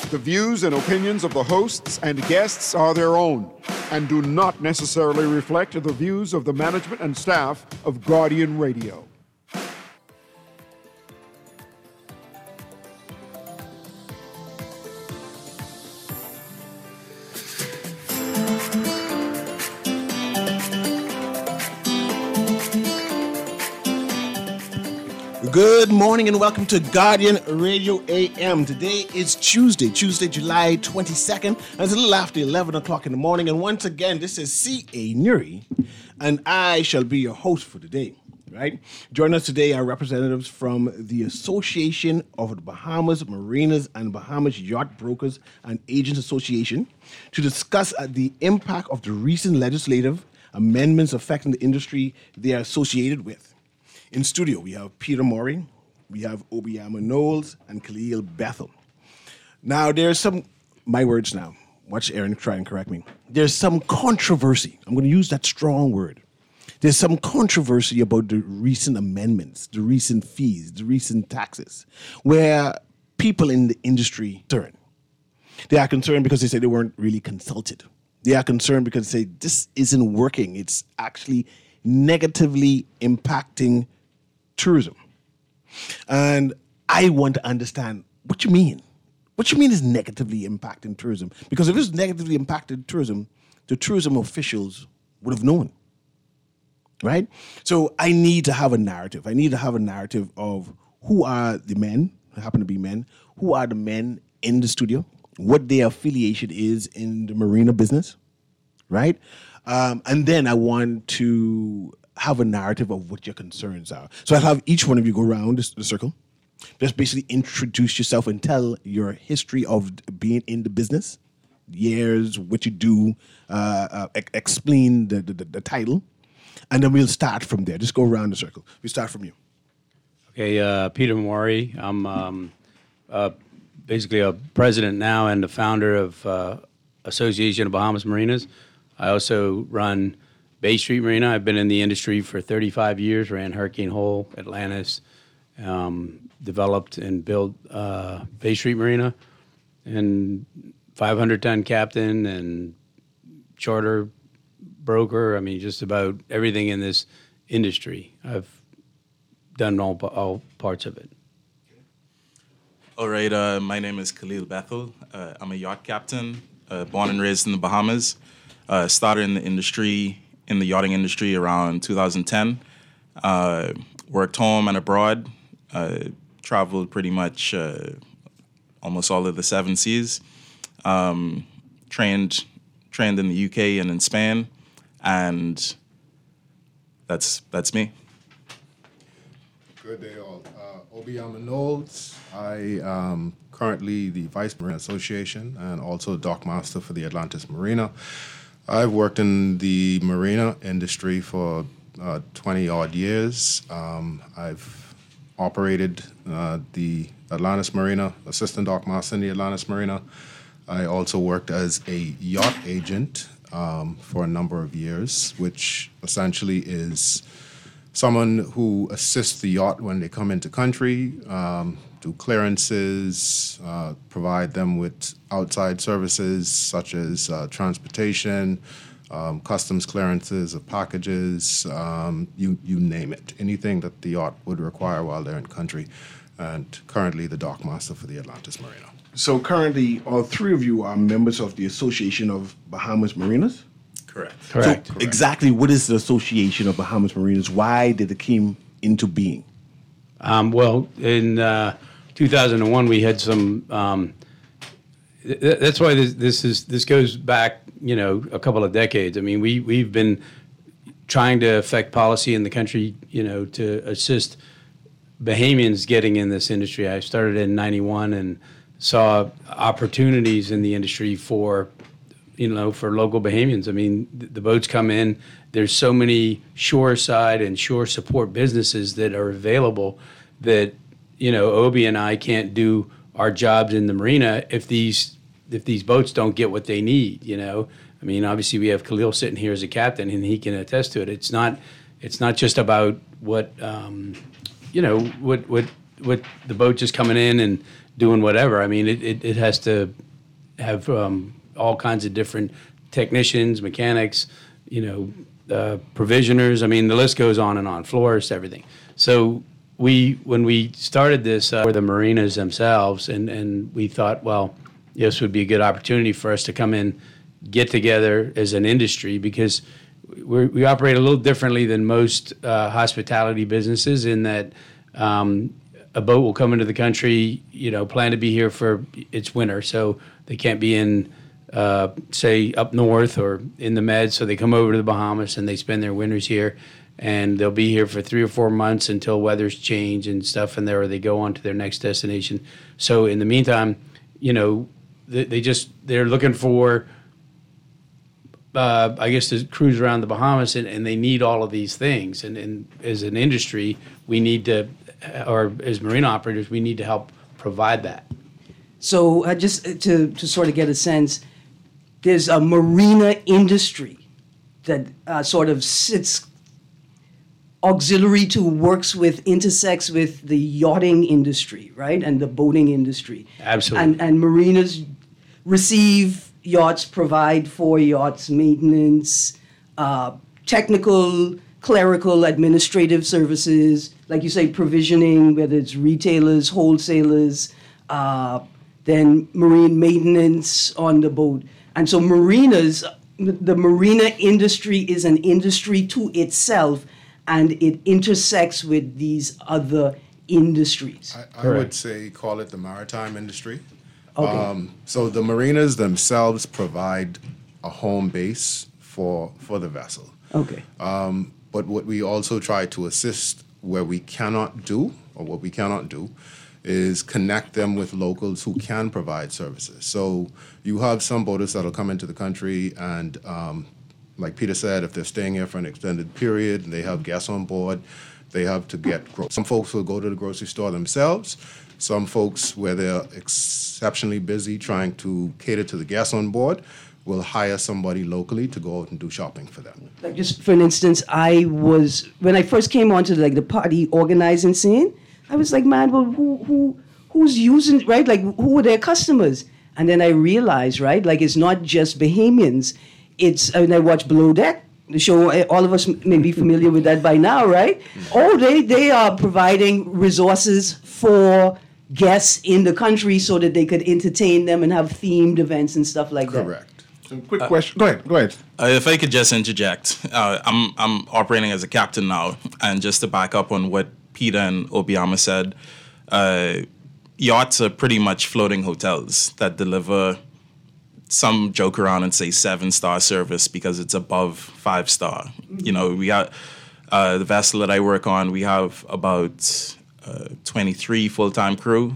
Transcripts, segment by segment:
The views and opinions of the hosts and guests are their own and do not necessarily reflect the views of the management and staff of Guardian Radio. Good morning and welcome to Guardian Radio AM. Today is Tuesday, July 22nd, and it's a little after 11 o'clock in the morning. And once again, this is C.A. Nuri, and I shall be your host for today, right? Joining us today are representatives from the Association of the Bahamas Marinas and Bahamas Yacht Brokers and Agents Association to discuss the impact of the recent legislative amendments affecting the industry they are associated with. In studio, we have Peter Maury, we have Obiama Knowles, and Khalil Bethel. Now, there's some, my words now, watch Aaron try and correct me. There's some controversy. I'm going to use that strong word. There's some controversy about the recent amendments, the recent fees, the recent taxes, where people in the industry are concerned. They are concerned because they say they weren't really consulted. They are concerned because they say this isn't working. It's actually negatively impacting tourism. And I want to understand what you mean. What you mean is negatively impacting tourism? Because if it's negatively impacted tourism, the tourism officials would have known, right? So I need to have a narrative. I need to have a narrative of who are the men, who happen to be men, who are the men in the studio, what their affiliation is in the marina business, right? And then I want to have a narrative of what your concerns are. So I'll have each one of you go around the circle. Just basically introduce yourself and tell your history of being in the business, years, what you do, explain the title, and then we'll start from there. Just go around the circle. We start from you. Okay, Peter Maury. I'm basically a president now and the founder of Association of Bahamas Marinas. I also run Bay Street Marina. I've been in the industry for 35 years, ran Hurricane Hole, Atlantis, developed and built Bay Street Marina, and 500-ton captain and charter broker. I mean, just about everything in this industry. I've done all parts of it. All right, my name is Khalil Bethel. I'm a yacht captain, born and raised in the Bahamas. Started in the industry, in the yachting industry around 2010. Worked home and abroad. Traveled pretty much almost all of the 7 seas. Trained in the UK and in Spain, and that's me. Good day, all. Obiama Knowles. I am currently the Vice Marina Association and also Dockmaster for the Atlantis Marina. I've worked in the marina industry for 20-odd years. I've operated the Atlantis Marina, assistant dockmaster in the Atlantis Marina. I also worked as a yacht agent for a number of years, which essentially is someone who assists the yacht when they come into country, do clearances, provide them with outside services such as transportation, customs clearances of packages, you name it, anything that the yacht would require while they're in country. And currently the dockmaster for the Atlantis Marina. So currently, all three of you are members of the Association of Bahamas Marinas? Correct. So exactly what is the Association of Bahamas Marinas? Why did it came into being? Well, in 2001, we had some. That's why this goes back, a couple of decades. I mean, we've been trying to affect policy in the country, to assist Bahamians getting in this industry. I started in '91 and saw opportunities in the industry for local Bahamians. I mean, the boats come in. There's so many shoreside and shore support businesses that are available that, Obi and I can't do our jobs in the marina if these boats don't get what they need, I mean, obviously we have Khalil sitting here as a captain and he can attest to it. It's not just about what the boat just coming in and doing whatever. I mean, it has to have all kinds of different technicians, mechanics, provisioners. I mean, the list goes on and on, florists, everything. So when we started this for the marinas themselves, and we thought, well, this would be a good opportunity for us to come in, get together as an industry, because we operate a little differently than most hospitality businesses in that a boat will come into the country, plan to be here for its winter, so they can't be in, say, up north or in the Med, so they come over to the Bahamas and they spend their winters here, and they'll be here for 3 or 4 months until weathers change and stuff, and there they go on to their next destination. So in the meantime, they're looking for, I guess, to cruise around the Bahamas, and they need all of these things. And as an industry, we need to, or as marina operators, we need to help provide that. So just to sort of get a sense, there's a marina industry that sort of sits auxiliary to, works with, intersects with the yachting industry, right? And the boating industry. Absolutely. And marinas receive yachts, provide for yachts, maintenance, technical, clerical, administrative services, like you say, provisioning, whether it's retailers, wholesalers, then marine maintenance on the boat. And so marinas, the marina industry is an industry to itself, and it intersects with these other industries. I would say call it the maritime industry. Okay. So the marinas themselves provide a home base for the vessel. Okay. But what we also try to assist where we cannot do, or what we cannot do, is connect them with locals who can provide services. So you have some boaters that'll come into the country and, like Peter said, if they're staying here for an extended period and they have guests on board, they have to get, some folks will go to the grocery store themselves. Some folks, where they're exceptionally busy trying to cater to the guests on board, will hire somebody locally to go out and do shopping for them. Like, just for an instance, when I first came onto the party organizing scene, I was like, man, well, who's using, right? Like, who are their customers? And then I realized, right, like, it's not just Bahamians. And I watched Below Deck, the show. All of us may be familiar with that by now, right? Oh, they are providing resources for guests in the country so that they could entertain them and have themed events and stuff like that. Correct. Quick question. Go ahead. If I could just interject, I'm operating as a captain now, and just to back up on what Peter and Obiama said, yachts are pretty much floating hotels that deliver, some joke around and say 7-star service because it's above 5-star. We got the vessel that I work on, we have about 23 full-time crew.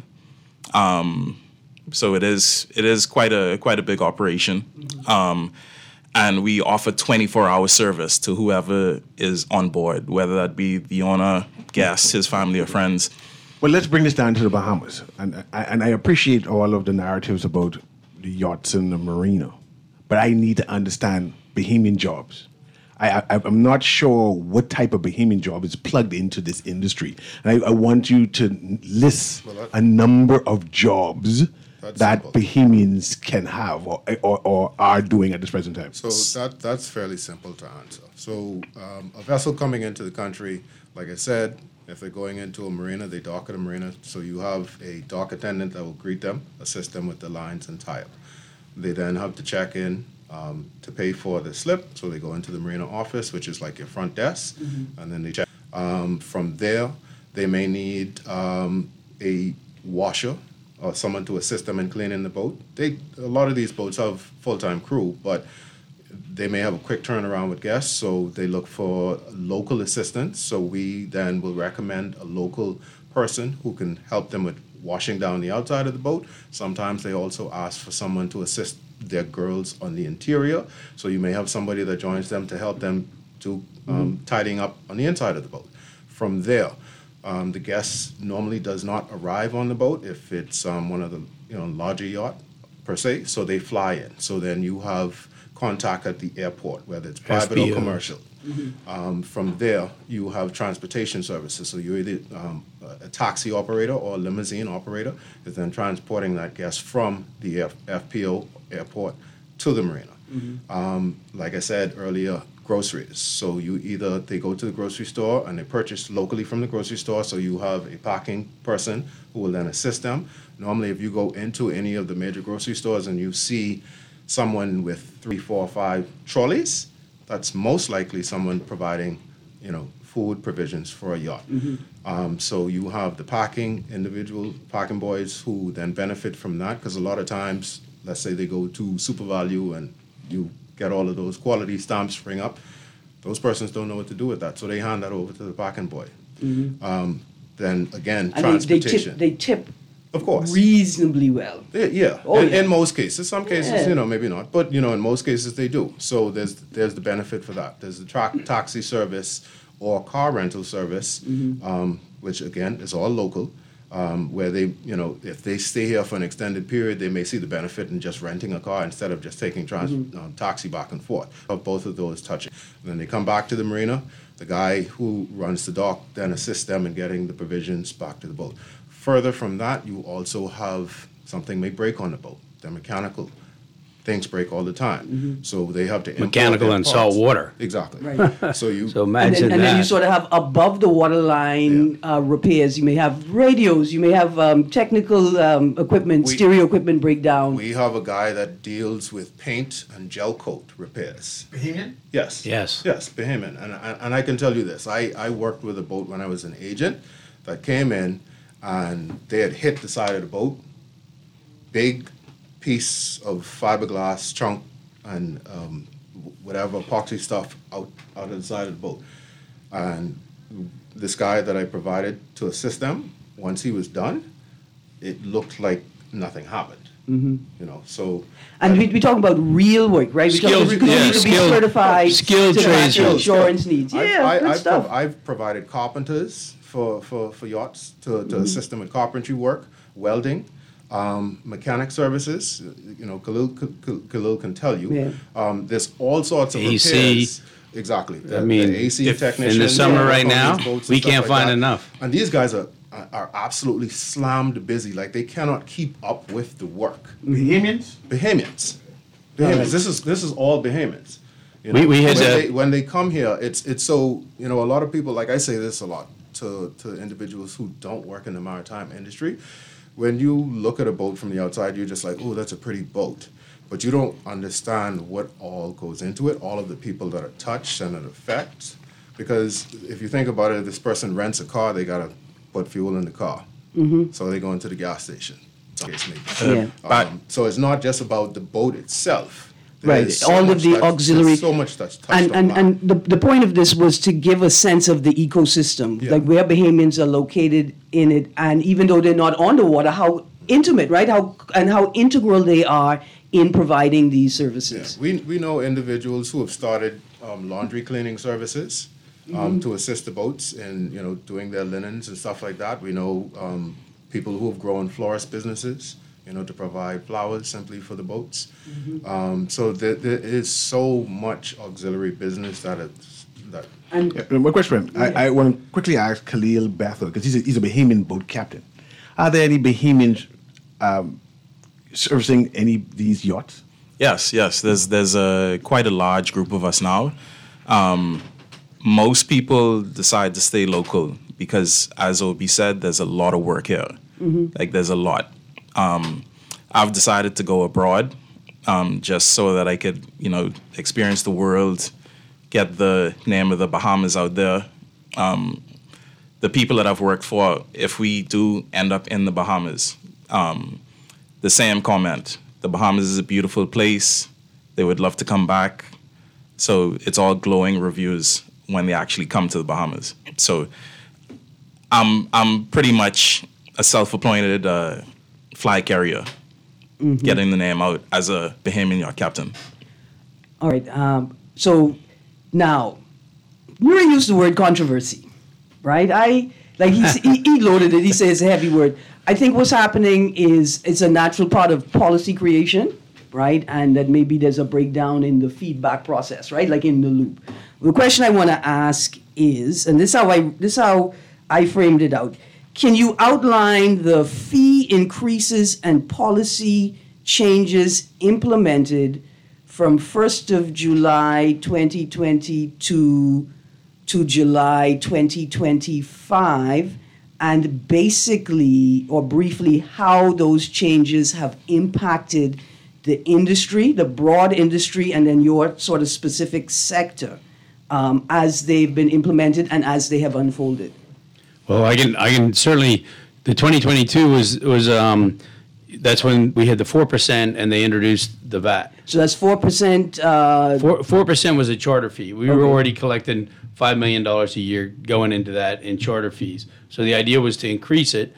So it is quite a big operation. And we offer 24-hour service to whoever is on board, whether that be the owner, guests, his family, or friends. Well, let's bring this down to the Bahamas. And I appreciate all of the narratives about the yachts and the marina, but I need to understand Bahamian jobs. I'm not sure what type of Bahamian job is plugged into this industry. And I want you to list a number of jobs that simple. Bahamians can have or are doing at this present time. So that's fairly simple to answer. So a vessel coming into the country, like I said, if they're going into a marina, they dock at a marina. So you have a dock attendant that will greet them, assist them with the lines and tile. They then have to check in to pay for the slip. So they go into the marina office, which is like your front desk, and then they check. From there, they may need a washer or someone to assist them in cleaning the boat. A lot of these boats have full-time crew, but they may have a quick turnaround with guests, so they look for local assistance. So we then will recommend a local person who can help them with washing down the outside of the boat. Sometimes they also ask for someone to assist their girls on the interior. So you may have somebody that joins them to help them do tidying up on the inside of the boat. From there, the guest normally does not arrive on the boat if it's one of the larger yacht per se. So they fly in. So then you have contact at the airport, whether it's private or commercial. From there, you have transportation services. So you're either a taxi operator or a limousine operator is then transporting that guest from the FPO airport to the marina. Like I said earlier, groceries. So they go to the grocery store and they purchase locally from the grocery store. So you have a packing person who will then assist them. Normally, if you go into any of the major grocery stores and you see someone with 3, 4, 5 trolleys, that's most likely someone providing, food provisions for a yacht. So you have the individual packing boys who then benefit from that, because a lot of times, let's say they go to Super Value and you get all of those quality stamps spring up. Those persons don't know what to do with that, so they hand that over to the packing boy. Then again, And transportation. they tip of course. reasonably well. Yeah. Oh, yeah. In most cases. Some cases, Yeah. maybe not. But, in most cases they do. So there's the benefit for that. There's the taxi service or car rental service, which, again, is all local, where they, if they stay here for an extended period, they may see the benefit in just renting a car instead of just taking taxi back and forth. Of both of those touching. And then they come back to the marina. The guy who runs the dock then assists them in getting the provisions back to the boat. Further from that, you also have something may break on the boat. They're mechanical. Things break all the time. So they have to import Mechanical their and parts. salt water. Exactly. Right. So you So And imagine then, and then you that. sort of have above the waterline repairs. You may have radios. You may have technical equipment, stereo equipment breakdown. we have a guy that deals with paint and gel coat repairs. Bahamian? Yes. Yes. Yes, Bahamian. And I can tell you this. I worked with a boat when I was an agent that came in and they had hit the side of the boat. Big piece of fiberglass chunk and whatever epoxy stuff out of the side of the boat. And this guy that I provided to assist them, once he was done, it looked like nothing happened. So And we talk about real work, right? We Skilled- talk about yeah, need to be skilled- certified skilled to match your tradesmen. insurance needs. Yeah, good stuff. I've provided carpenters for yachts to assist them with carpentry work, welding, mechanic services. Khalil can tell you. Yeah. There's all sorts of AC. repairs. Exactly. The AC if technician. in the summer right on now, these boats and we stuff can't like find that. enough. And these guys are absolutely slammed busy. Like they cannot keep up with the work. Bahamians? Bahamians. This is all Bahamians. We had when they come here, it's so a lot of people, like I say this a lot to individuals who don't work in the maritime industry. When you look at a boat from the outside, you're just like, oh, that's a pretty boat. But you don't understand what all goes into it, all of the people that are touched and it affects. Because if you think about it, if this person rents a car, they gotta put fuel in the car. So they go into the gas station. Some case maybe. Yeah. So it's not just about the boat itself. Right, There's so all of much the that's- auxiliary. there's so much that's touched on. And the point of this was to give a sense of the ecosystem, Yeah. like where Bahamians are located in it, and even though they're not on the water, how intimate, right? How integral they are in providing these Yeah, services. we know individuals who have started laundry cleaning services to assist the boats in doing their linens and stuff like that. We know people who have grown florist businesses, to provide flowers simply for the boats. So there is so much auxiliary business that. And Yeah, one question. I want to quickly ask Khalil Bethel, because he's a Bahamian boat captain. Are there any Bahamians servicing any of these yachts? Yes. There's quite a large group of us now. Most people decide to stay local because, as Obi said, there's a lot of work here. Like there's a lot. I've decided to go abroad just so that I could, experience the world, get the name of the Bahamas out there. The people that I've worked for, if we do end up in the Bahamas, the same comment. The Bahamas is a beautiful place. They would love to come back. So it's all glowing reviews when they actually come to the Bahamas. So I'm pretty much a self-appointed fly carrier, getting the name out as a Bahamian yacht captain. all right, so now Murray used the word controversy, right? He loaded it. He says a heavy word. I think what's happening is it's a natural part of policy creation, right? And that maybe there's a breakdown in the feedback process, right? Like in the loop. The question I want to ask is, and this is how I framed it out. Can you outline the fee increases and policy changes implemented from 1st of July 2022 to July 2025, and basically or briefly how those changes have impacted the industry, the broad industry, and then your sort of specific sector as they've been implemented and as they have unfolded? Well, I can certainly. The 2022 was that's when we had the 4% and they introduced the VAT. So that's 4%. 4% was a charter fee. We were already collecting $5 million a year going into that in charter fees. So the idea was to increase it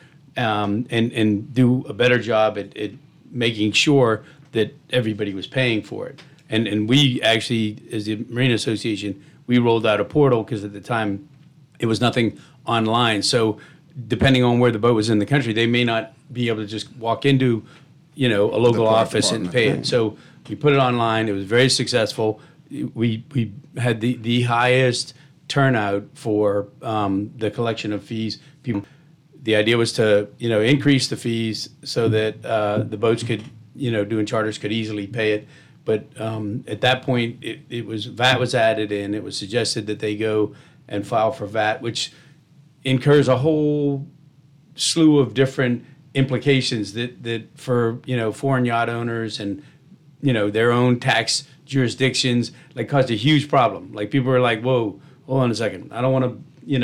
and do a better job at making sure that everybody was paying for it. And we actually, as the Marine Association, we rolled out a portal because at the time it was nothing online. So depending on where the boat was in the country, they may not be able to just walk into, a local office and pay it. So we put it online. It was very successful. We had the highest turnout for the collection of fees. The idea was to increase the fees so that the boats could doing charters could easily pay it. But at that point, VAT was added in. It was suggested that they go and file for VAT, which incurs a whole slew of different implications that for foreign yacht owners and their own tax jurisdictions, like, caused a huge problem. Like, people were like, "Whoa, hold on a second. I don't want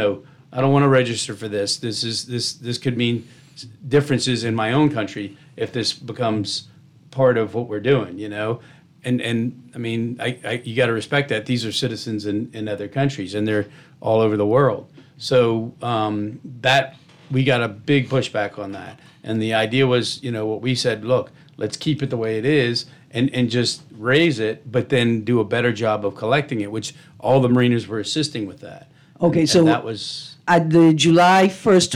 to register for this. This could mean differences in my own country if this becomes part of what we're doing, And I mean, you got to respect that these are citizens in other countries and they're all over the world. So that we got a big pushback on that. And the idea was, what we said, look, let's keep it the way it is and just raise it, but then do a better job of collecting it, which all the mariners were assisting with that. Okay, so that was at the July 1st,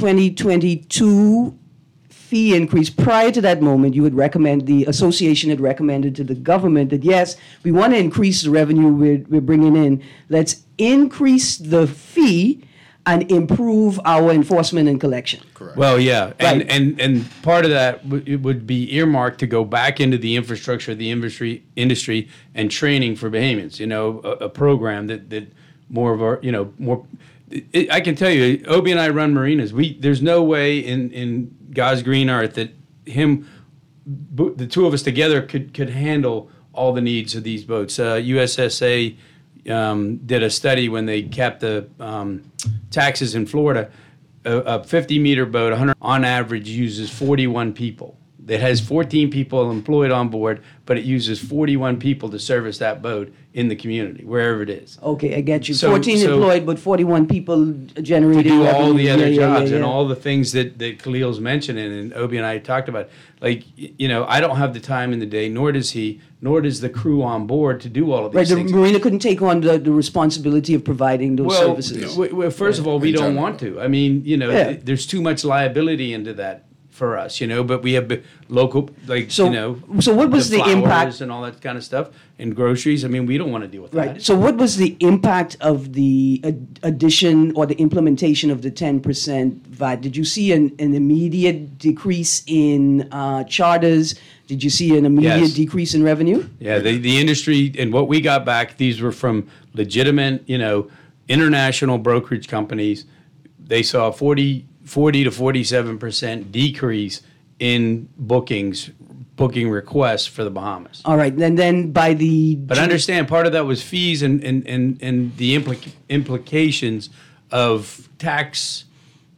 2022 fee increase. Prior to that moment, the association had recommended to the government that, yes, we want to increase the revenue we're bringing in. Let's increase the fee and improve our enforcement and collection. Correct. Well, yeah, Right. and part of that it would be earmarked to go back into the infrastructure of the industry and training for Bahamians. A program that more of our more. I can tell you, Obi and I run marinas. There's no way in God's green earth that the two of us together could handle all the needs of these boats. USSA did a study when they capped the taxes in Florida. A 50-meter boat, on average, uses 41 people. It has 14 people employed on board, but it uses 41 people to service that boat in the community, wherever it is. Okay, I get you. So- 14 so- employed, but 41 people generating Do revenue. all the other jobs and yeah. all the things that Khalil's mentioning and Obi and I talked about. Like, I don't have the time in the day, nor does he, nor does the crew on board to do all of these Right, the things. marina couldn't take on the responsibility of providing those Well, services. first of all, we In don't general. want to. I mean, Yeah. there's too much liability into that for us, but we have local, like, So what was the flowers impact? and all that kind of stuff and groceries. I mean, we don't want to deal with Right. that. So what was the impact of the addition or the implementation of the 10% VAT? Did you see an immediate decrease in charters? Did you see an immediate Yes. decrease in revenue? Yeah, the industry and what we got back, these were from legitimate, international brokerage companies. They saw 40 to 47% decrease in booking requests for the Bahamas. All right, and then by the But understand, part of that was fees and the implications of taxes.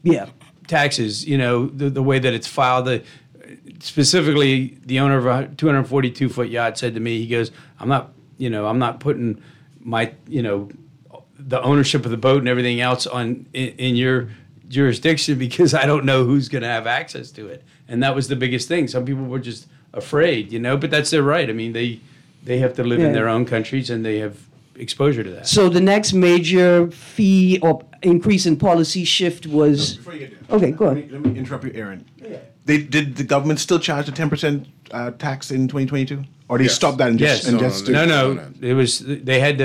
The way that it's filed. Specifically, the owner of a 242-foot yacht said to me, he goes, I'm not putting my, the ownership of the boat and everything else in your jurisdiction because I don't know who's going to have access to it. And that was the biggest thing. Some people were just afraid, but that's their right. I mean, they have to live in their own countries and they have exposure to that. So the next major fee or increase in policy shift was. Before you get there, Okay, go ahead. Let me interrupt you, Aaron. Did the government still charge the 10% tax in 2022, or they Yes. stopped that and Yes. just No, just no, No, it was they had to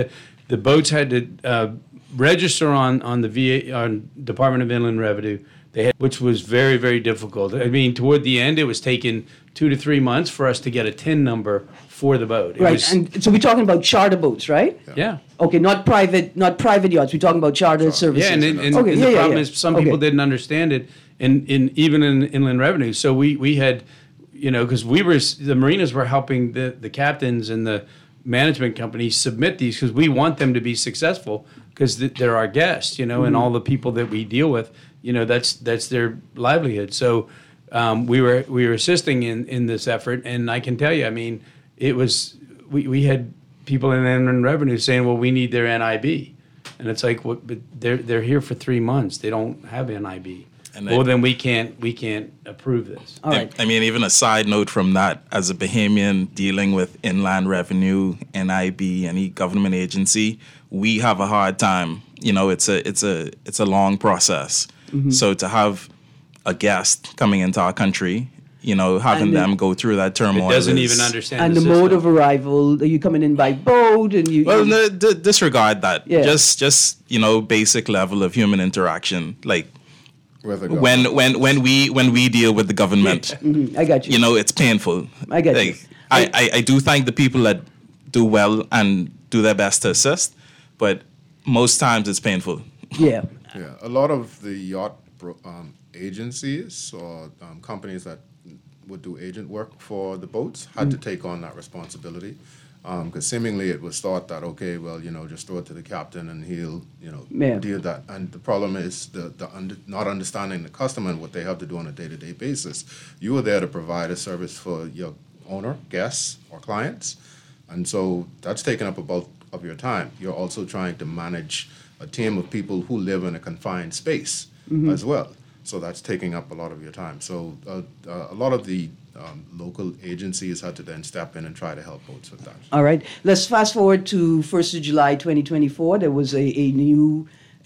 the boats had to register on the VA, on Department of Inland Revenue. They had, which was very, very difficult. I mean, toward the end, it was taking 2 to 3 months for us to get a TIN number for the boat. It Right, was- and so we're talking about charter boats, right? yeah. Okay, not private yachts. We're talking about charter services. Yeah, and Okay, the yeah, problem yeah. is some people Okay. didn't understand it, and even in Inland Revenue. So we had, because the marinas were helping the captains and the management companies submit these because we want them to be successful because they're our guests, and all the people that we deal with, that's their livelihood. So we were assisting in this effort, and I can tell you, I mean, it was we had people in Inland Revenue saying, well, we need their NIB. And it's like, what? But they're here for 3 months. They don't have NIB. And Well, then we can't approve this. All right. I mean, even a side note from that, as a Bahamian dealing with Inland Revenue, NIB, any government agency, we have a hard time. It's a long process. So to have a guest coming into our country, having And them go through that turmoil. It doesn't is- even understand And the the mode system. of arrival, are you coming in by boat and you? Well, no, disregard that. Yeah. Just basic level of human interaction, like With the when we deal with the government. I got you. It's painful. I get you. I do thank the people that do well and do their best to assist, but most times it's painful. Yeah. Yeah, a lot of the yacht agencies or companies that would do agent work for the boats had to take on that responsibility because seemingly it was thought that, okay, well, just throw it to the captain and he'll, Yeah. deal with that. And the problem is not understanding the customer and what they have to do on a day-to-day basis. You are there to provide a service for your owner, guests, or clients, and so that's taken up a bulk of your time. You're also trying to manage a team of people who live in a confined space as well. So that's taking up a lot of your time. So a lot of the local agencies had to then step in and try to help boats with that. All right. Let's fast forward to 1st of July 2024. There was a new.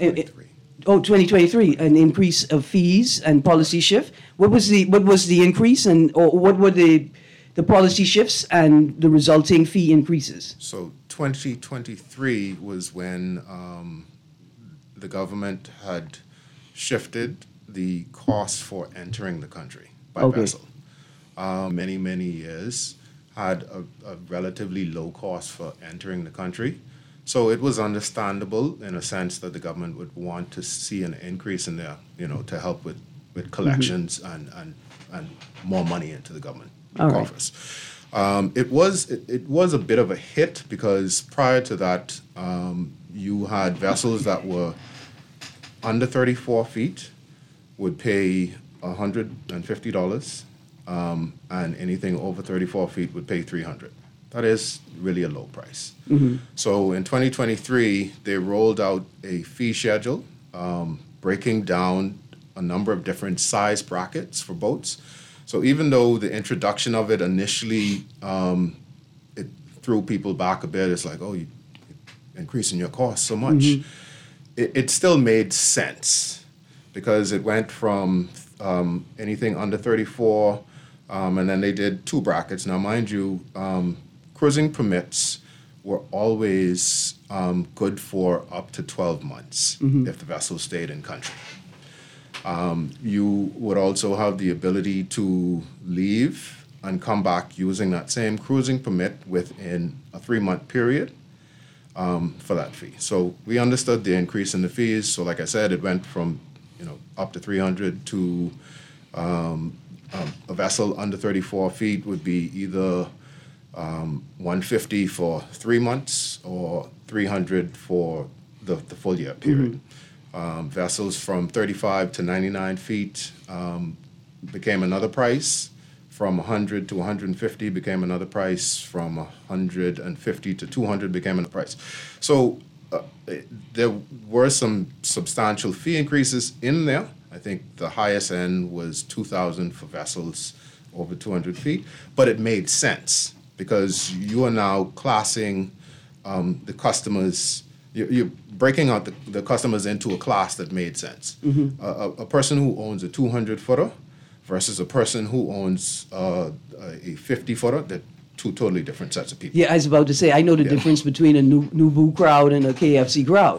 2023, an increase of fees and policy shift. What was the increase or what were the policy shifts and the resulting fee increases? So 2023 was when the government had shifted the cost for entering the country by Okay. vessel. Many years had a relatively low cost for entering the country. So it was understandable in a sense that the government would want to see an increase in there, to help with collections and more money into the government All right. coffers. It was a bit of a hit because prior to that, you had vessels that were under 34 feet would pay $150, and anything over 34 feet would pay $300. That is really a low price. So in 2023, they rolled out a fee schedule, breaking down a number of different size brackets for boats. So even though the introduction of it initially, it threw people back a bit, it's like, oh, you're increasing your costs so much. It still made sense because it went from anything under 34, and then they did 2 brackets. Now, mind you, cruising permits were always good for up to 12 months if the vessel stayed in country. You would also have the ability to leave and come back using that same cruising permit within a 3-month period for that fee. So we understood the increase in the fees. So like I said, it went from up to 300 to a vessel under 34 feet would be either 150 for 3 months or 300 for the full year period. Vessels from 35 to 99 feet became another price. From 100 to 150 became another price. From 150 to 200 became another price. So there were some substantial fee increases in there. I think the highest end was $2,000 for vessels over 200 feet, but it made sense because you are now classing the customers. You're breaking out the customers into a class that made sense. A person who owns a 200-footer versus a person who owns a 50-footer, they're two totally different sets of people. Yeah, I was about to say, I know the difference between a Nubu crowd and a KFC crowd.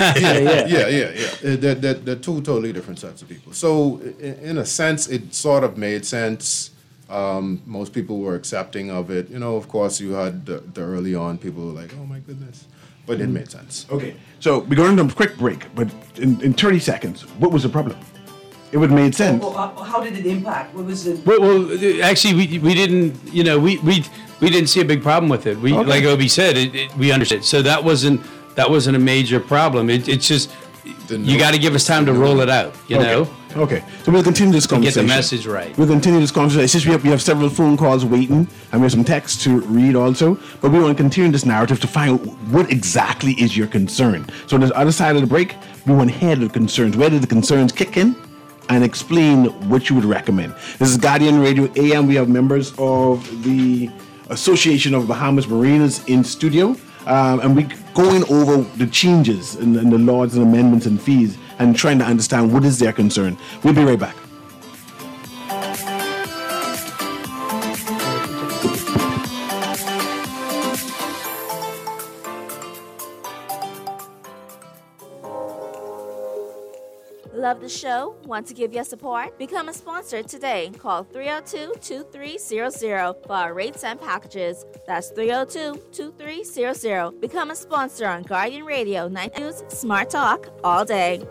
They're two totally different sets of people. So in a sense, it sort of made sense. Most people were accepting of it. You know, of course, you had the early on people were like, oh my goodness. But it made sense. Okay, so we're going to a quick break, but in 30 seconds, what was the problem? It would have made sense. How did it impact? What was the... Well, actually, we didn't, you know, we didn't see a big problem with it. We, like Obi said, we understood. So that wasn't a major problem. It's just, you got to give us time to roll it out, you know? Okay, so we'll continue this conversation. Get the message right. We'll continue this conversation. It's just we have several phone calls waiting, and we have some text to read also. But we want to continue this narrative to find out what exactly is your concern. So on the other side of the break, we want to hear the concerns. Where did the concerns kick in? And explain what you would recommend. This is Guardian Radio AM. We have members of the Association of Bahamas Marinas in studio. And we're going over the changes in the laws and amendments and fees and trying to understand what is their concern. We'll be right back. Love the show? Want to give your support? Become a sponsor today. Call 302-2300 for our rates and packages. That's 302-2300. Become a sponsor on Guardian Radio 9 News Smart Talk all day.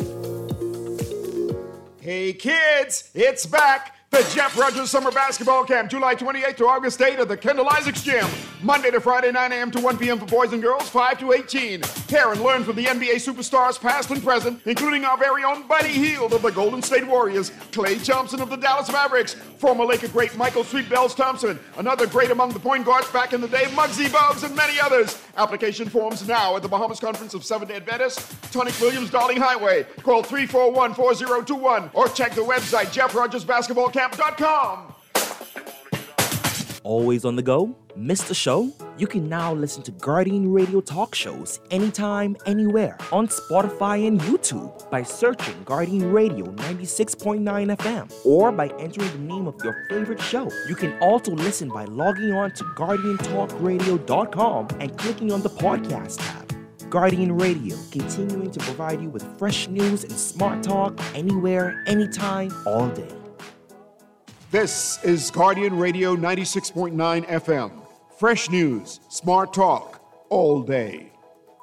Hey kids, it's back. The Jeff Rogers Summer Basketball Camp, July 28th to August 8th at the Kendall Isaacs Gym. Monday to Friday, 9 a.m. to 1 p.m. for boys and girls, 5 to 18. Hear and learn from the NBA superstars past and present, including our very own Buddy Hield of the Golden State Warriors, Klay Thompson of the Dallas Mavericks, former Laker great Michael Sweet Bells Thompson, another great among the point guards back in the day, Muggsy Bogues, and many others. Application forms now at the Bahamas Conference of Seventh-day Adventists, Tonic Williams, Darling Highway. Call 341-4021 or check the website, jeffrogersbasketballcamp.com. Always on the go? Missed the show? You can now listen to Guardian Radio talk shows anytime, anywhere on Spotify and YouTube by searching Guardian Radio 96.9 FM or by entering the name of your favorite show. You can also listen by logging on to GuardianTalkRadio.com and clicking on the podcast tab. Guardian Radio, continuing to provide you with fresh news and smart talk anywhere, anytime, all day. This is Guardian Radio 96.9 FM. Fresh news, smart talk, all day.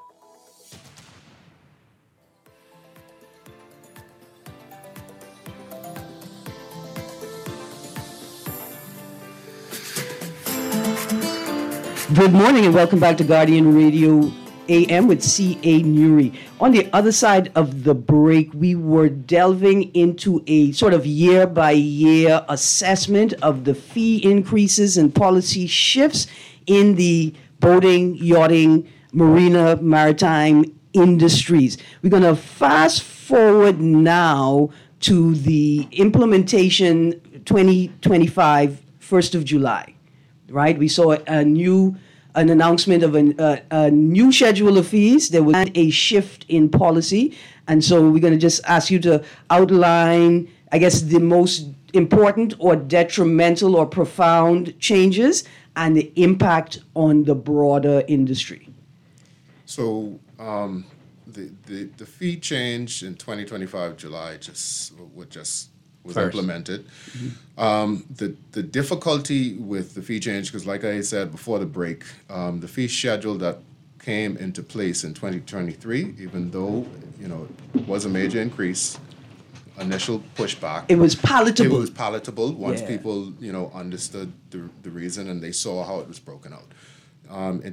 Good morning and welcome back to Guardian Radio AM with C.A. Nuri. On the other side of the break, we were delving into a sort of year-by-year assessment of the fee increases and policy shifts in the boating, yachting, marina, maritime industries. We're going to fast forward now to the implementation 2025, 1st of July, right? We saw an announcement of a new schedule of fees. There was a shift in policy. And so we're going to just ask you to outline, I guess, the most important or detrimental or profound changes and the impact on the broader industry. So the fee change in 2025 July was implemented. Mm-hmm. The difficulty with the fee change, because like I said before the break, the fee schedule that came into place in 2023, even though it was a major increase, initial pushback. It was palatable. It was palatable once people understood the reason and they saw how it was broken out. In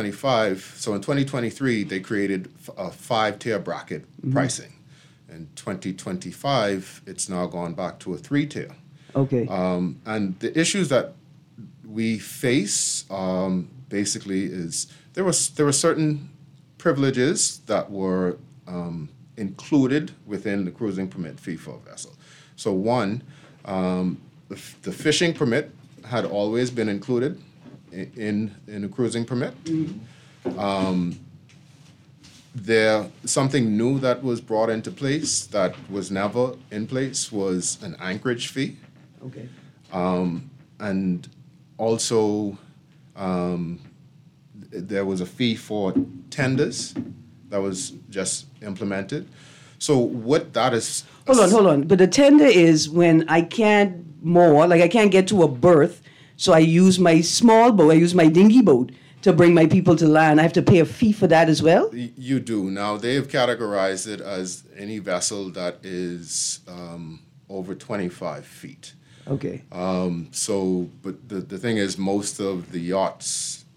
2023, they created a 5-tier bracket pricing. In 2025, it's now gone back to a 3-tier. Okay. And the issues that we face basically is there were certain privileges that were included within the cruising permit fee for a vessel. So one, the fishing permit had always been included in a cruising permit. Mm-hmm. Something new that was brought into place that was never in place was an anchorage fee. Okay. And also There was a fee for tenders that was just implemented. So what that is... Hold on. But the tender is when I can't moor, like I can't get to a berth, so I use my small boat, I use my dinghy boat to bring my people to land. I have to pay a fee for that as well? You do. Now, they've categorized it as any vessel that is over 25 feet. Okay. But the thing is, most of the yachts,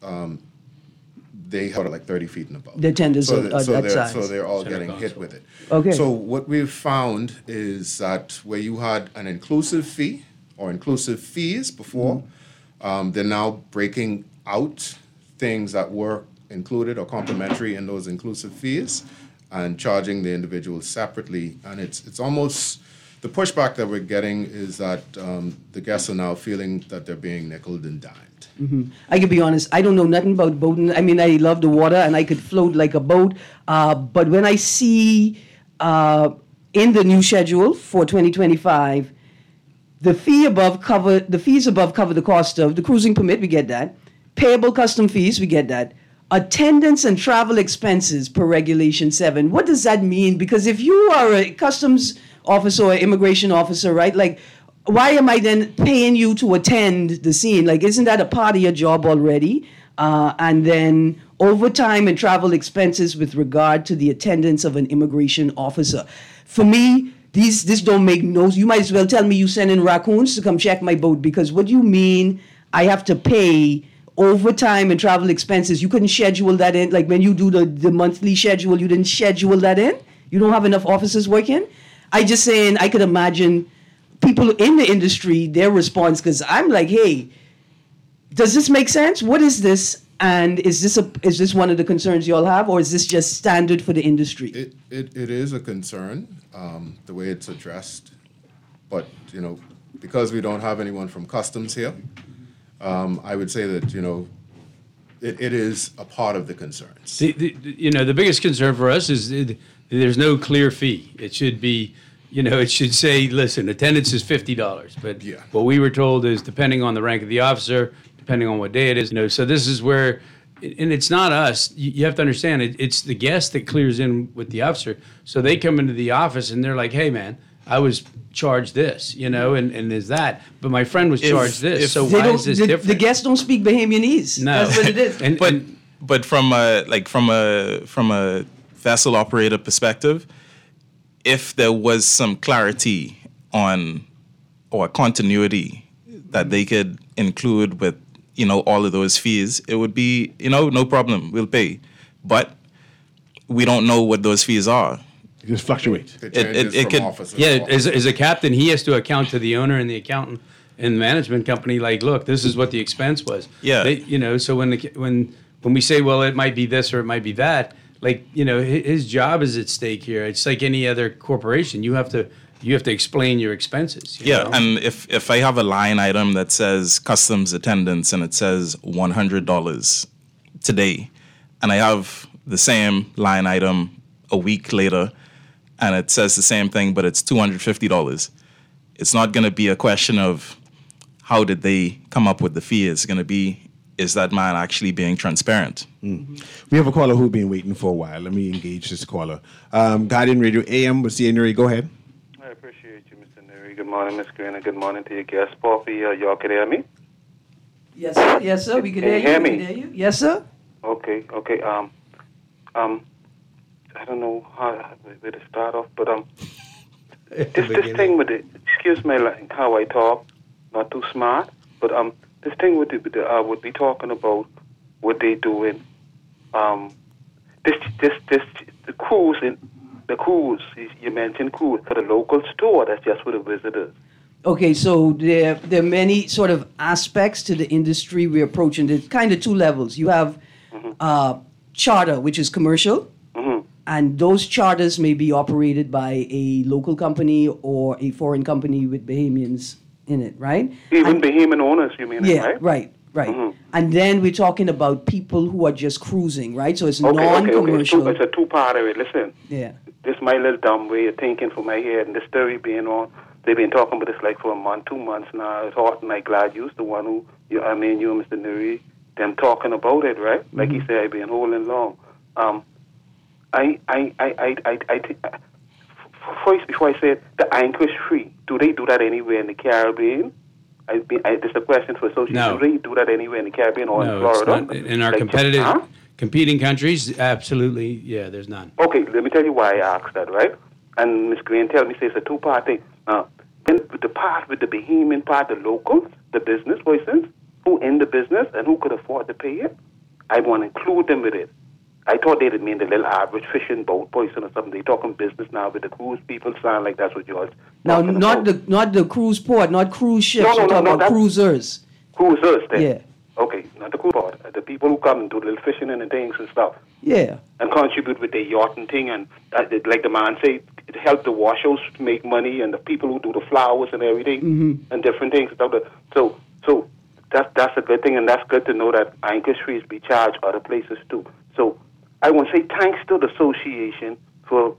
they have like 30 feet and above. The tenders are that size. So they're all getting hit with it. Okay. So what we've found is that where you had an inclusive fee or inclusive fees before, they're now breaking out things that were included or complimentary in those inclusive fees and charging the individuals separately. And it's almost... The pushback that we're getting is that the guests are now feeling that they're being nickeled and dimed. Mm-hmm. I can be honest, I don't know nothing about boating. I mean, I love the water and I could float like a boat. But when I see in the new schedule for 2025, the fees above cover the cost of the cruising permit, we get that. Payable custom fees, we get that. Attendance and travel expenses per Regulation 7. What does that mean? Because if you are a customs officer or immigration officer, right? Like, why am I then paying you to attend the scene? Like, isn't that a part of your job already? And then overtime and travel expenses with regard to the attendance of an immigration officer. For me, this don't make no... You might as well tell me you sending raccoons to come check my boat, because what do you mean I have to pay overtime and travel expenses? You couldn't schedule that in? Like, when you do the monthly schedule, you didn't schedule that in? You don't have enough officers working? I just saying, I could imagine people in the industry, their response, because I'm like, hey, does this make sense? What is this? And is this one of the concerns you all have, or is this just standard for the industry? It is a concern, the way it's addressed. But, because we don't have anyone from customs here, I would say that, it is a part of the concerns. The biggest concern for us is there's no clear fee. It should be, it should say, listen, attendance is $50. But what we were told is depending on the rank of the officer, depending on what day it is, so this is where, and it's not us. You have to understand, it's the guest that clears in with the officer. So they come into the office and they're like, hey, man, I was charged this, and there's that. But my friend was charged this. So why is this different? The guests don't speak Bahamianese. No. That's what it is. But from a vessel operator perspective, if there was some clarity on or continuity that they could include with all of those fees, it would be no problem, we'll pay. But we don't know what those fees are. It just fluctuates. It could, as a captain, he has to account to the owner and the accountant and the management company. Like, look, this is what the expense was. Yeah. So when we say, well, it might be this or it might be that, his job is at stake here. It's like any other corporation. You have to explain your expenses. You know? And if I have a line item that says customs attendance and it says $100 today, and I have the same line item a week later, and it says the same thing, but it's $250, it's not going to be a question of how did they come up with the fee. It's going to be, is that man actually being transparent? Mm. We have a caller who's been waiting for a while. Let me engage this caller. Guardian Radio AM with CA Nuri. Go ahead. I appreciate you, Mr. Nuri. Good morning, Ms. Green, and good morning to your guest, Poppy. Y'all can hear me? Yes, sir. Yes, sir. We can hear you. Hear me? We can hear you. Yes, sir. Okay. I don't know where to start off, but this thing with the, excuse me, like how I talk, not too smart, but this thing with would be talking about what they doing. The cruise. You mentioned cruise for the local store. That's just for the visitors. Okay, so there are many sort of aspects to the industry we're approaching. There's kind of two levels. You have charter, which is commercial, and those charters may be operated by a local company or a foreign company with Bahamians in it, right? Even Bahamian owners, you mean? Yeah, right? Right. And then we're talking about people who are just cruising, right? So it's non-commercial. It's a two-part of it. Listen. Yeah. This is my little dumb way of thinking from my head, and this story being on. They've been talking about this like for a month, 2 months now. It's hot, and I'm glad you're the one who, you and Mr. Nuri, them talking about it, right? Like he said, I've been holding long. First, before I said the Anchorage Free, do they do that anywhere in the Caribbean? This is a question for association. No. Do they do that anywhere in the Caribbean or in Florida? It's not. In our competing countries, absolutely, yeah, there's none. Okay, let me tell you why I asked that, right? And Ms. Green tell me, say it's a two-part thing. Then the part with the Bahamian part, the locals, the business persons, who in the business and who could afford to pay it, I want to include them with it. I thought they'd mean the little average fishing boat person or something. They talking business now with the cruise people. Sound like that's what yours. Now, not the cruise port, not cruise ships. No, You're talking about cruisers. Cruisers, then. Yeah. Okay, not the cruise port. The people who come and do little fishing and things and stuff. Yeah. And contribute with their yacht and thing, and like the man say, it help the washers to make money, and the people who do the flowers and everything, and different things. So that's a good thing, and that's good to know that Anchorage Free be charged other places too. So I want to say thanks to the association for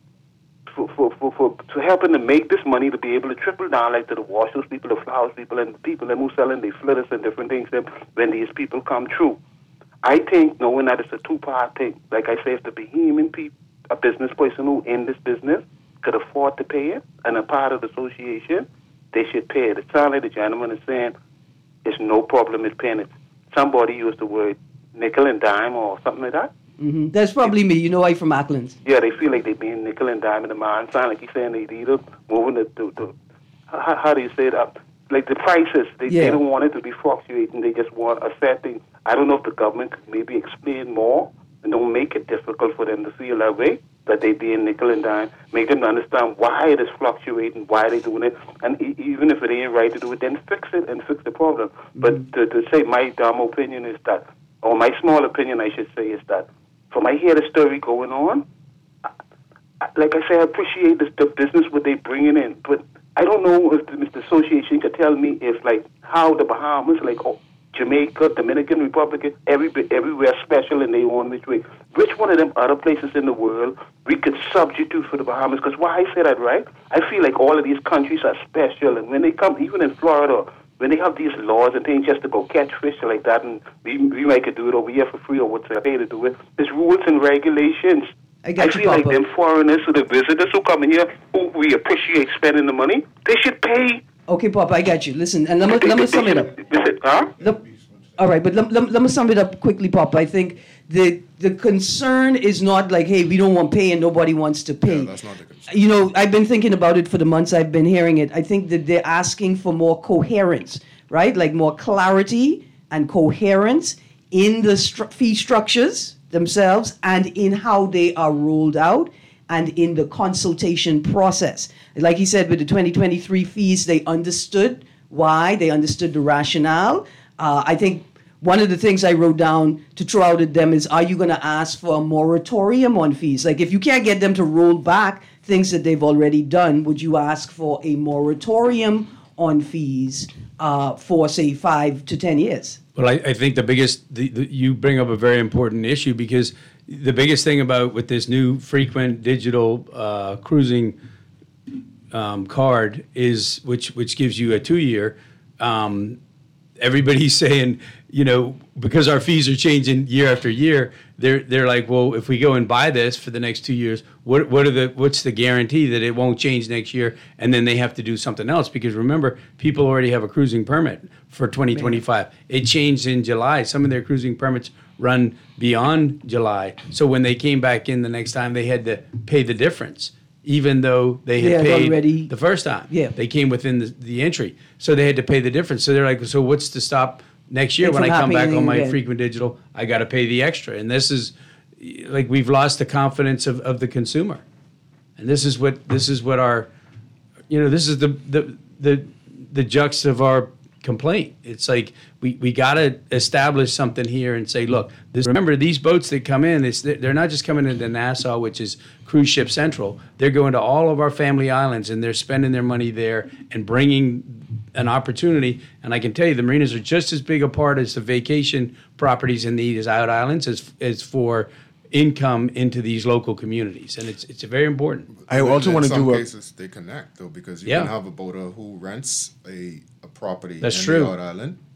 helping to make this money to be able to trickle down like to the washers people, the flowers people, and the people who selling their flitters and different things when these people come through. I think knowing that it's a two-part thing, like I say, if the Bahamian people, a business person who in this business could afford to pay it and a part of the association, they should pay it. It sounds like the gentleman is saying it's no problem with paying it. Somebody used the word nickel and dime or something like that. Mm-hmm. That's probably me. You know, I'm from Acklands. Yeah, they feel like they're being nickel and dime in the mind. Sound like he's saying they either moving the how do you say it up? Like the prices, they don't want it to be fluctuating. They just want a set thing. I don't know if the government could maybe explain more and don't make it difficult for them to feel that way, that they being nickel and dime. Make them understand why it is fluctuating, why they doing it, and even if it ain't right to do it, then fix it and fix the problem. But to say my dumb opinion is that, or my small opinion, I should say, is that from I hear the story going on, like I say, I appreciate the business what they bringing in, but I don't know if the association could tell me if, like, how the Bahamas, like Jamaica, Dominican Republic, everywhere special in their own which way. Which one of them other places in the world we could substitute for the Bahamas? Because why I say that, right? I feel like all of these countries are special, and when they come, even in Florida, when they have these laws and things just to go catch fish like that, and we might could do it over here for free or what's pay to do it, there's rules and regulations. I feel like them foreigners or the visitors who come in here, who we appreciate spending the money, they should pay. Okay, Papa, I got you. Listen, and let me sum it up. All right, but let me sum it up quickly, Papa. I think the concern is not like, hey, we don't want pay and nobody wants to pay. Yeah, that's not the concern. You know, I've been thinking about it for the months I've been hearing it. I think that they're asking for more coherence, right? Like more clarity and coherence in the fee structures themselves and in how they are rolled out and in the consultation process. Like he said, with the 2023 fees, they understood why, they understood the rationale. I think one of the things I wrote down to throw out at them is, are you going to ask for a moratorium on fees? Like, if you can't get them to roll back things that they've already done, would you ask for a moratorium on fees for, say, 5 to 10 years? Well, I think the biggest, you bring up a very important issue, because the biggest thing about with this new frequent digital cruising card is, which gives you a 2-year, everybody's saying, you know, because our fees are changing year after year, they're like, well, if we go and buy this for the next 2 years, what's the guarantee that it won't change next year? And then they have to do something else, because remember, people already have a cruising permit for 2025. It changed in July. Some of their cruising permits run beyond July. So when they came back in the next time, they had to pay the difference, even though they had paid already the first time. Yeah. They came within the entry. So they had to pay the difference. So they're like, so what's to stop next year when I come back on my frequent digital, I got to pay the extra? And this is like, we've lost the confidence of the consumer. And this is what our, you know, this is the jux of our complaint. It's like, we got to establish something here and say, look, remember, these boats that come in, they're not just coming into Nassau, which is Cruise Ship Central. They're going to all of our family islands, and they're spending their money there and bringing an opportunity. And I can tell you, the marinas are just as big a part as the vacation properties in these out islands as for income into these local communities, and it's very important. I also want to do in some cases they connect though, because you can have a boater who rents a property in the out island,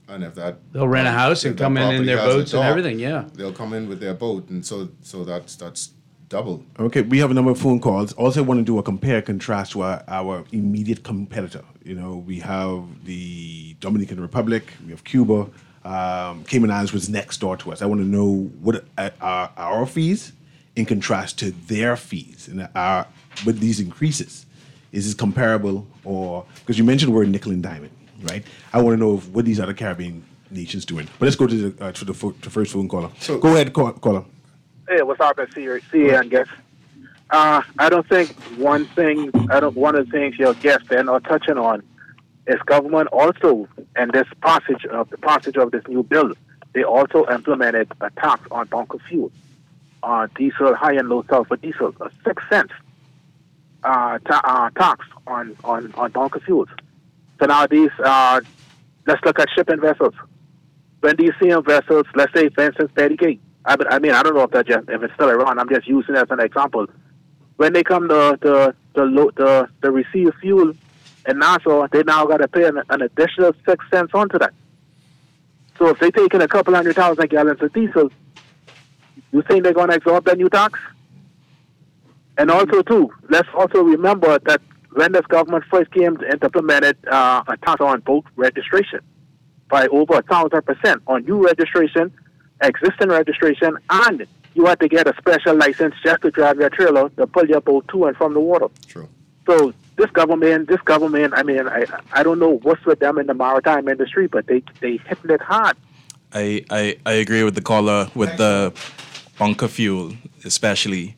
And if that they'll rent a house if and that come in property their has a boats and dock, everything. Yeah, they'll come in with their boat, and so that's double. Okay, we have a number of phone calls. Also, want to do a compare and contrast to our immediate competitor. You know, we have the Dominican Republic, we have Cuba, Cayman Islands was next door to us. I want to know what are our fees in contrast to their fees, and with these increases, is this comparable, or because you mentioned we're nickel and diamond, right? I want to know what these other Caribbean nations doing. But let's go to the first phone caller. So go ahead, caller. Hey, what's up, CA, I guess. I don't think one of the things your guests they're not touching on is government also, and the passage of this new bill, they also implemented a tax on bunker fuel, diesel, high and low sulfur diesel, a 6 cents tax on bunker fuels. So now these, let's look at shipping vessels. When these same vessels, let's say, for instance, Betty Gate, I don't know if it's still around. I'm just using it as an example. When they come to receive fuel in Nassau, they now got to pay an additional 6 cents onto that. So if they take in a couple 100,000 gallons of diesel, you think they're going to absorb that new tax? And also, too, let's also remember that when this government first came and implemented a tax on boat registration by over 1,000% on new registration, existing registration, and you had to get a special license just to drive your trailer to pull your boat to and from the water. True. So this government, I mean, I don't know what's with them in the maritime industry, but they hitting it hard. I agree with the caller with the bunker fuel, especially.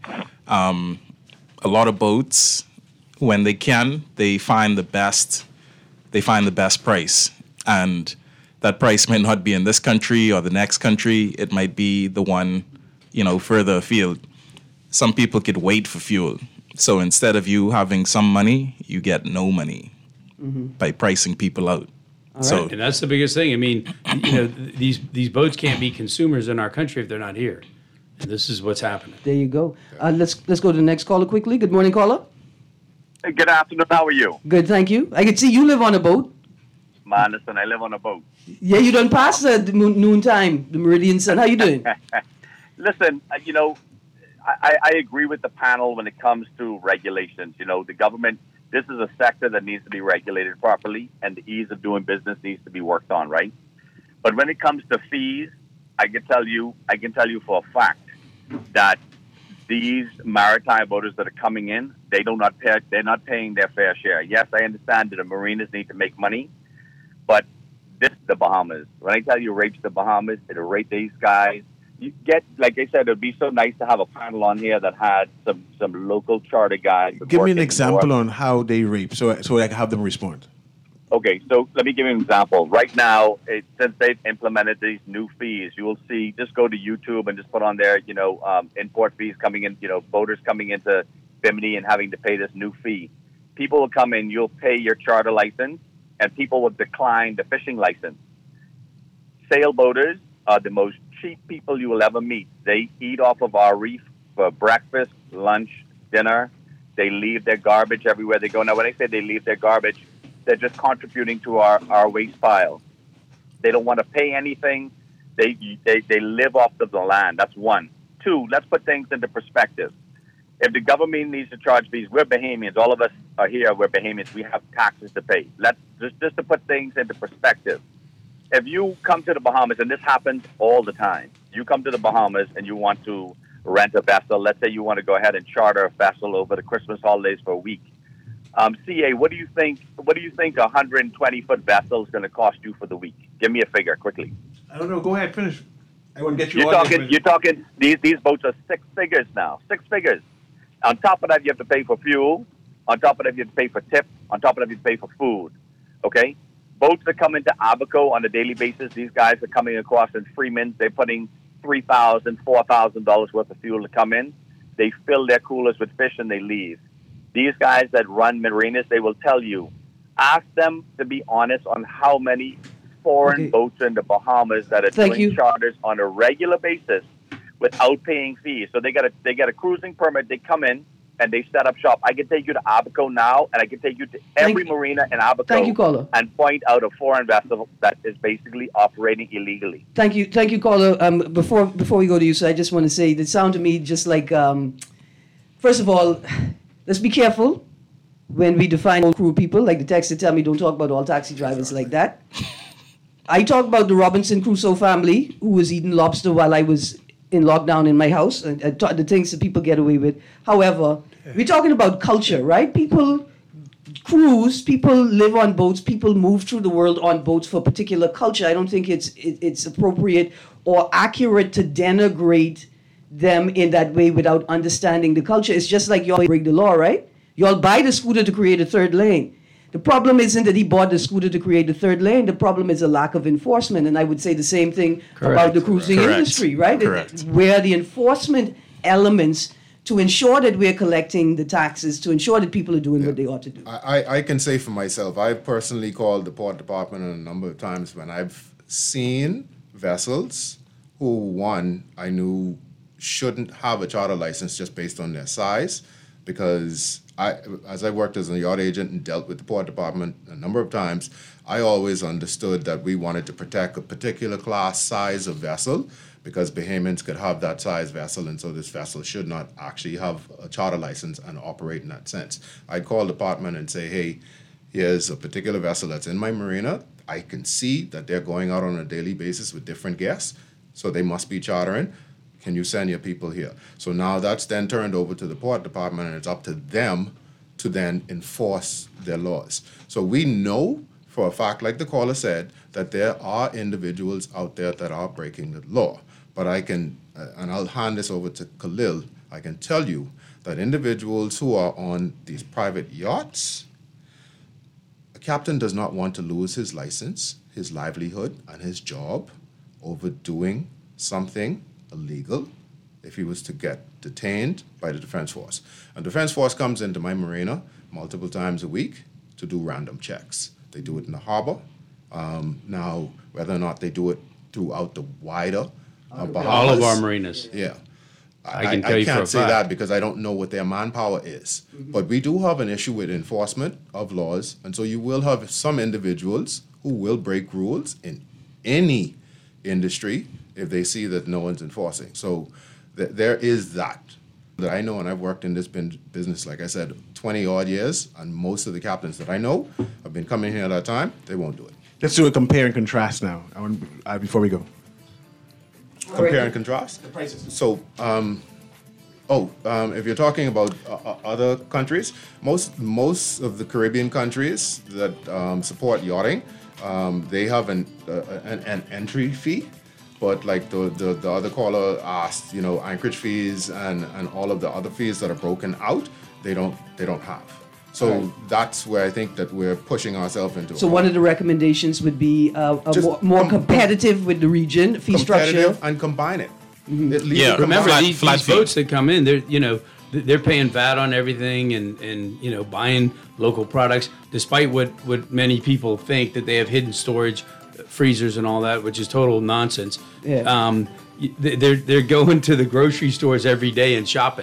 A lot of boats, when they can, they find the best price, and that price might not be in this country or the next country. It might be the one, further afield. Some people could wait for fuel. So instead of you having some money, you get no money by pricing people out. So, and that's the biggest thing. I mean, these boats can't be consumers in our country if they're not here. And this is what's happening. There you go. Let's go to the next caller quickly. Good morning, caller. Hey, good afternoon. How are you? Good, thank you. I can see you live on a boat. Man, listen, I live on a boat. Yeah, you done past the noon time, the meridian sun. How you doing? Listen, I agree with the panel when it comes to regulations. The government, this is a sector that needs to be regulated properly, and the ease of doing business needs to be worked on, right? But when it comes to fees, I can tell you for a fact that these maritime boaters that are coming in, they're not paying their fair share. Yes, I understand that the marinas need to make money, but this is the Bahamas. When I tell you rate the Bahamas, it'll rate these guys. You get, like I said, it'd be so nice to have a panel on here that had some local charter guys. Give me an example on how they rape, so I can have them respond. Okay, so let me give you an example. Right now, since they've implemented these new fees, you will see, just go to YouTube and just put on there, import fees coming in, boaters coming into Bimini and having to pay this new fee. People will come in, you'll pay your charter license, and people will decline the fishing license. Sailboaters are the most cheap people you will ever meet. They eat off of our reef for breakfast, lunch, dinner. They leave their garbage everywhere they go. Now, when I say they leave their garbage, they're just contributing to our waste pile. They don't want to pay anything. They live off of the land. That's one. Two, let's put things into perspective. If the government needs to charge fees, we're Bahamians. All of us are here. We're Bahamians. We have taxes to pay. Let's just to put things into perspective. If you come to the Bahamas, and this happens all the time, you come to the Bahamas and you want to rent a vessel. Let's say you want to go ahead and charter a vessel over the Christmas holidays for a week. CA, what do you think a 120-foot vessel is going to cost you for the week? Give me a figure quickly. I don't know. Go ahead, finish. I want to get you. You're talking. These boats are 6 figures now. 6 figures. On top of that, you have to pay for fuel. On top of that, you have to pay for tip. On top of that, you have to pay for food. Okay. Boats that come into Abaco on a daily basis. These guys are coming across in Freeman. They're putting $3,000, $4,000 worth of fuel to come in. They fill their coolers with fish and they leave. These guys that run marinas, they will tell you. Ask them to be honest on how many foreign boats in the Bahamas that are doing charters on a regular basis without paying fees. So they get a cruising permit. They come in and they set up shop. I can take you to Abaco now, and I can take you to every marina in Abaco and point out a foreign vessel that is basically operating illegally. Thank you, caller. Before we go to you, so I just want to say, it sounds to me just like, first of all, let's be careful when we define all crew people. Like the text that tell me, don't talk about all taxi drivers like that. I talk about the Robinson Crusoe family who was eating lobster while I was in lockdown in my house, and the things that people get away with. However, we're talking about culture, right? People cruise, people live on boats, people move through the world on boats for a particular culture. I don't think it's appropriate or accurate to denigrate them in that way without understanding the culture. It's just like y'all break the law, right? Y'all buy the scooter to create a third lane. The problem isn't that he bought the scooter to create a third lane. The problem is a lack of enforcement. And I would say the same thing about the cruising industry, right? Correct. Where the enforcement elements to ensure that we're collecting the taxes, to ensure that people are doing what they ought to do. I can say for myself, I've personally called the Port Department a number of times when I've seen vessels who, one, I knew shouldn't have a charter license just based on their size, because as I worked as a yacht agent and dealt with the Port Department a number of times, I always understood that we wanted to protect a particular class size of vessel, because Bahamians could have that size vessel, and so this vessel should not actually have a charter license and operate in that sense. I'd call the department and say, hey, here's a particular vessel that's in my marina. I can see that they're going out on a daily basis with different guests, so they must be chartering. Can you send your people here? So now that's then turned over to the Port Department, and it's up to them to then enforce their laws. So we know for a fact, like the caller said, that there are individuals out there that are breaking the law. But I can, and I'll hand this over to Khalil, I can tell you that individuals who are on these private yachts, a captain does not want to lose his license, his livelihood, and his job over doing something illegal if he was to get detained by the Defense Force. And Defense Force comes into my marina multiple times a week to do random checks. They do it in the harbor. Now, whether or not they do it throughout the wider Bahamas. All of our marinas. Yeah. I can tell you for a can't say fact. that because I don't know what their manpower is. But we do have an issue with enforcement of laws, and so you will have some individuals who will break rules in any industry if they see that no one's enforcing. So there is that I know, and I've worked in this business, like I said, 20-odd years, and most of the captains that I know have been coming here at that time. They won't do it. Let's do a compare and contrast now. Before we go. Compare and contrast? The prices. So, if you're talking about other countries, most of the Caribbean countries that support yachting, they have an entry fee. But like the other caller asked, anchorage fees and all of the other fees that are broken out, they don't have. So right. That's where I think that we're pushing ourselves into. So one of the recommendations would be more competitive with the region fee structure and combine it. Mm-hmm. Yeah, remember these boats that come in, they're paying VAT on everything and buying local products, despite what many people think that they have hidden storage, freezers and all that, which is total nonsense. Yeah. They're going to the grocery stores every day and shopping.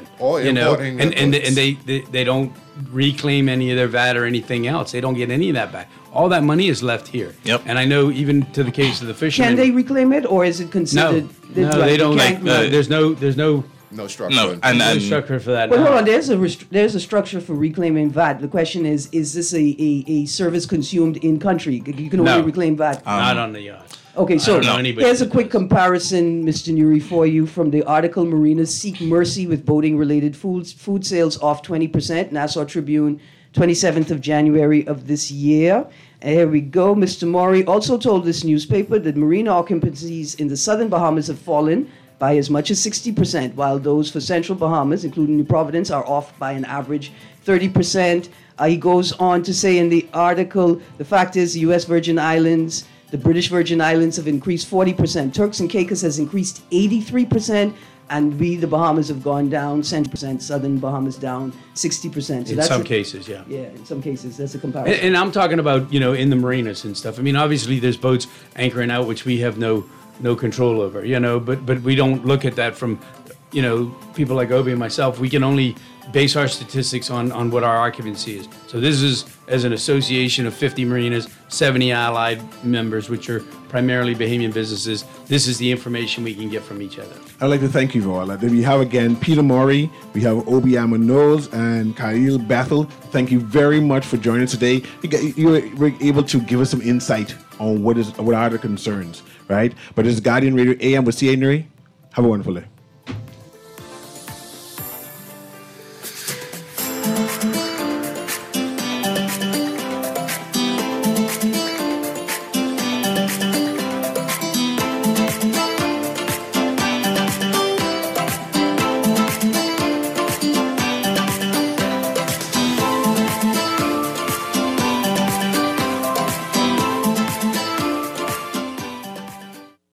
And they don't reclaim any of their VAT or anything else. They don't get any of that back. All that money is left here. Yep. And I know even to the case of the fishermen. Can they reclaim it, or is it considered? No, they don't. There's no structure. No, and structure for that. But hold on, there's a structure for reclaiming VAT. The question is this a service consumed in country? You can only reclaim VAT. Not on the yacht. Okay, so here's a quick comparison, Mr. Nuri, for you from the article. Marinas seek mercy with boating-related food sales off 20%. Nassau Tribune, 27th of January of this year. And here we go. Mr. Maury also told this newspaper that marina occupancies in the southern Bahamas have fallen by as much as 60%, while those for central Bahamas, including New Providence, are off by an average 30%. He goes on to say in the article, the fact is the U.S. Virgin Islands, the British Virgin Islands have increased 40%. Turks and Caicos has increased 83%. And we, the Bahamas, have gone down 10%. Southern Bahamas down 60%. So in some cases, yeah. Yeah, in some cases, that's a comparison. And I'm talking about, in the marinas and stuff. I mean, obviously, there's boats anchoring out, which we have no control over, but we don't look at that from people like Obi and myself, we can only base our statistics on what our occupancy is. So this is as an association of 50 marinas, 70 allied members, which are primarily Bahamian businesses. This is the information we can get from each other. I'd like to thank you for all that. We have again Peter Maury, we have Obiama Knowles, and Khalil Bethel. Thank you very much for joining us today. You were able to give us some insight on what are the concerns, right? But this is Guardian Radio AM with C.A. Nuri. Have a wonderful day.